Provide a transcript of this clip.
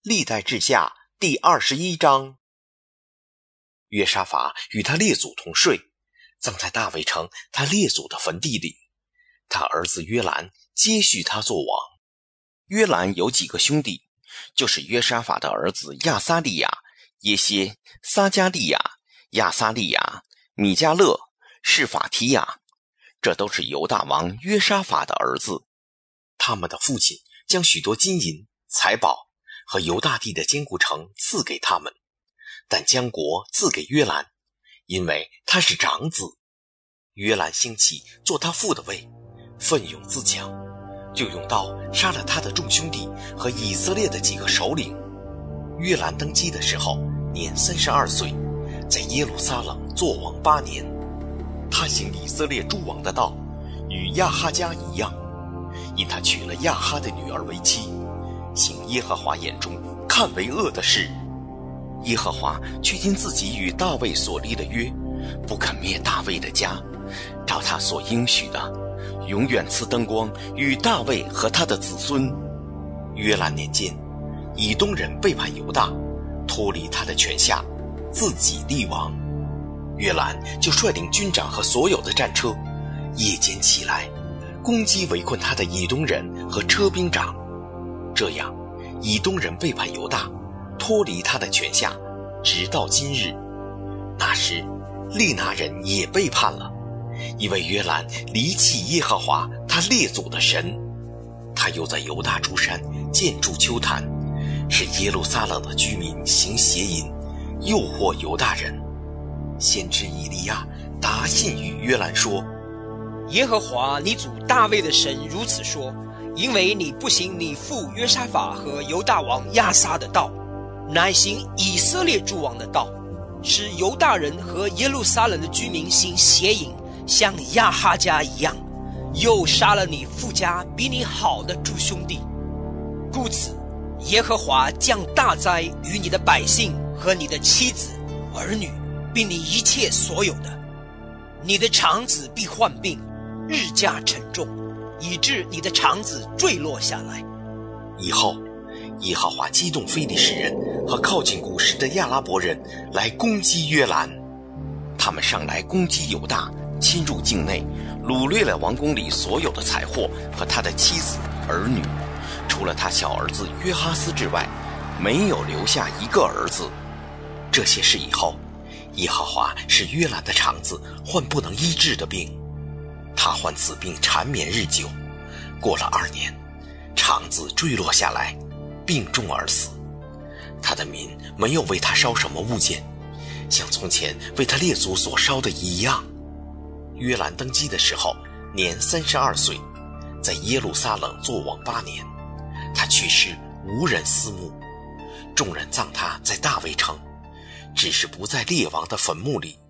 历代志下第21章。约沙法与他列祖同睡，葬在大卫城他列祖的坟地里。他儿子约兰接续他做王。约兰有几个兄弟，就是约沙法的儿子亚撒利亚、耶歇、撒加利亚、亚撒利亚、米迦勒、示法提亚，这都是犹大王约沙法的儿子。他们的父亲将许多金银、财宝和犹大地的坚固城赐给他们，但将国赐给约兰，因为他是长子。约兰兴起做他父的位，奋勇自强，就用刀杀了他的众兄弟和以色列的几个首领。约兰登基的时候年32岁，在耶路撒冷做王8年。他行以色列诸王的道，与亚哈家一样，因他娶了亚哈的女儿为妻，行耶和华眼中看为恶的事。耶和华却因自己与大卫所立的约，不肯灭大卫的家，照他所应许的，永远赐灯光与大卫和他的子孙。约兰年间，以东人背叛犹大，脱离他的权下，自己立王。约兰就率领军长和所有的战车，夜间起来，攻击围困他的以东人和车兵长。这样，以东人背叛犹大，脱离他的权下，直到今日。那时，利拿人也背叛了，因为约兰离弃耶和华他列祖的神。他又在犹大诸山建筑丘坛，使耶路撒冷的居民行邪淫，诱惑犹大人。先知以利亚答信与约兰说： 耶和华你祖大卫的神如此说，因为你不行你父约沙法和犹大王亚撒的道，乃行以色列诸王的道，使犹大人和耶路撒冷的居民行邪淫，像亚哈家一样，又杀了你父家比你好的诸兄弟。故此，耶和华降大灾于你的百姓和你的妻子、儿女，并你一切所有的。你的肠子必患病，日加沉重，以致你的肠子坠落下来。 以后，耶和华激动非利士人和靠近古实的亚拉伯人来攻击约兰。他们上来攻击犹大，侵入境内，掳掠了王宫里所有的财货和他的妻子儿女，除了他小儿子约哈斯之外，没有留下一个儿子。这些事以后，耶和华使约兰的肠子患不能医治的病，他患此病缠绵日久，过了2年，肠子坠落下来，病重而死。他的民没有为他烧什么物件，像从前为他列祖所烧的一样。约兰登基的时候年32岁，在耶路撒冷做王8年。他去世无人思慕，众人葬他在大卫城，只是不在列王的坟墓里。